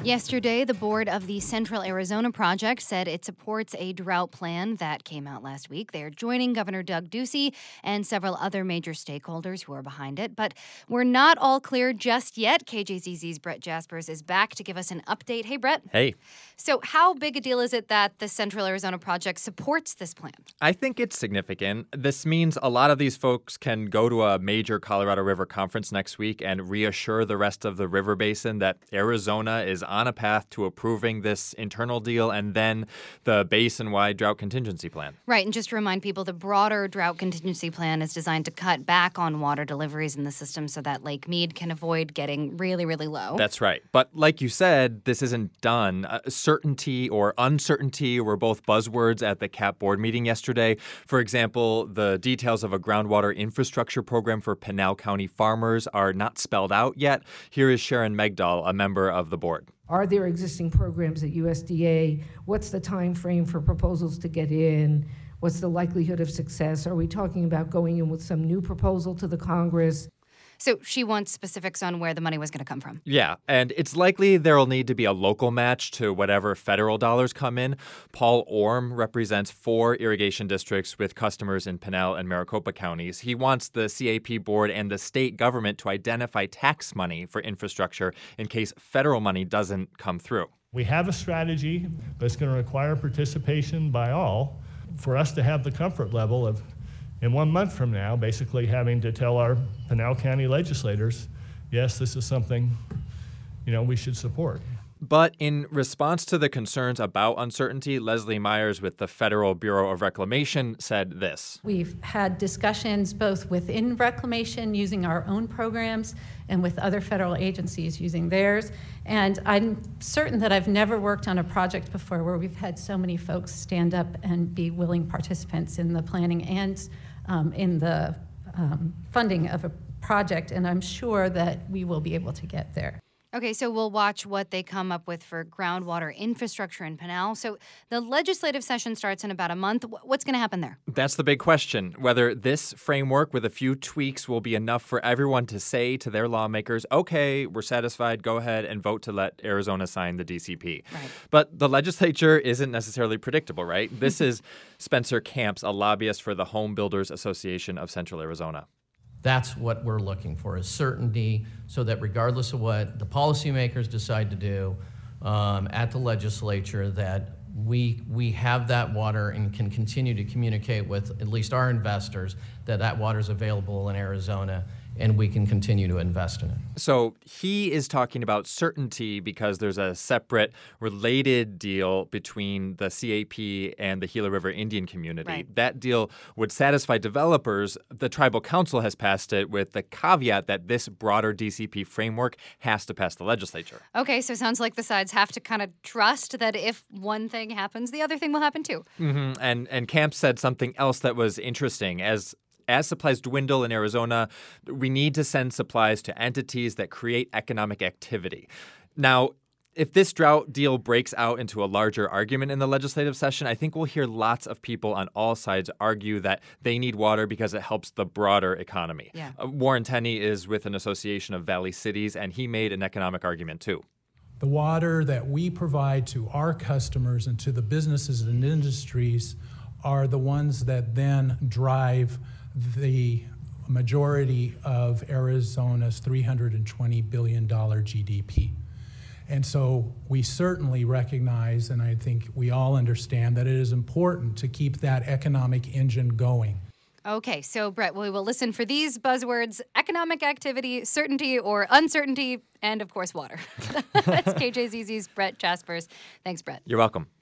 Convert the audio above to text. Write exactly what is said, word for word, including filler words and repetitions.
Yesterday, the board of the Central Arizona Project said it supports a drought plan that came out last week. They are joining Governor Doug Ducey and several other major stakeholders who are behind it. But we're not all clear just yet. K J Z Z's Brett Jaspers is back to give us an update. Hey, Brett. Hey. So how big a deal is it that the Central Arizona Project supports this plan? I think it's significant. This means a lot of these folks can go to a major Colorado River conference next week and reassure the rest of the river basin that Arizona is on a path to approving this internal deal and then the basin-wide drought contingency plan. Right, and just to remind people, the broader drought contingency plan is designed to cut back on water deliveries in the system so that Lake Mead can avoid getting really, really low. That's right. But like you said, this isn't done. Uh, certainty or uncertainty were both buzzwords at the C A P board meeting yesterday. For example, the details of a groundwater infrastructure program for Pinal County farmers are not spelled out yet. Here is Sharon Megdal, a member of the board. Are there existing programs at U S D A? What's the time frame for proposals to get in? What's the likelihood of success? Are we talking about going in with some new proposal to the Congress? So she wants specifics on where the money was going to come from. Yeah, and it's likely there will need to be a local match to whatever federal dollars come in. Paul Orm represents four irrigation districts with customers in Pinal and Maricopa counties. He wants the C A P board and the state government to identify tax money for infrastructure in case federal money doesn't come through. We have a strategy, but it's going to require participation by all for us to have the comfort level of, in one month from now, basically having to tell our Pinal County legislators, yes, this is something, you know, we should support. But in response to the concerns about uncertainty, Leslie Myers with the Federal Bureau of Reclamation said this. We've had discussions both within Reclamation using our own programs and with other federal agencies using theirs. And I'm certain that I've never worked on a project before where we've had so many folks stand up and be willing participants in the planning and um, in the um, funding of a project. And I'm sure that we will be able to get there. Okay, so we'll watch what they come up with for groundwater infrastructure in Pinal. So the legislative session starts in about a month. What's going to happen there? That's the big question, whether this framework with a few tweaks will be enough for everyone to say to their lawmakers, okay, we're satisfied, go ahead and vote to let Arizona sign the D C P. Right. But the legislature isn't necessarily predictable, right? This is Spencer Camps, a lobbyist for the Home Builders Association of Central Arizona. That's what we're looking for, is certainty, so that regardless of what the policymakers decide to do um, at the legislature, that we we have that water and can continue to communicate with at least our investors that that water is available in Arizona and we can continue to invest in it. So he is talking about certainty because there's a separate related deal between the C A P and the Gila River Indian community. Right. That deal would satisfy developers. The tribal council has passed it with the caveat that this broader D C P framework has to pass the legislature. Okay, so it sounds like the sides have to kind of trust that if one thing happens, the other thing will happen too. Mm-hmm. And, and Camp said something else that was interesting. As As supplies dwindle in Arizona, we need to send supplies to entities that create economic activity. Now, if this drought deal breaks out into a larger argument in the legislative session, I think we'll hear lots of people on all sides argue that they need water because it helps the broader economy. Yeah. Uh, Warren Tenney is with an association of Valley Cities, and he made an economic argument too. The water that we provide to our customers and to the businesses and industries are the ones that then drive the majority of Arizona's three hundred twenty billion dollars G D P. And so we certainly recognize, and I think we all understand, that it is important to keep that economic engine going. Okay, so Brett, we will listen for these buzzwords: economic activity, certainty or uncertainty, and of course, water. That's K J Z Z's Brett Jaspers. Thanks, Brett. You're welcome.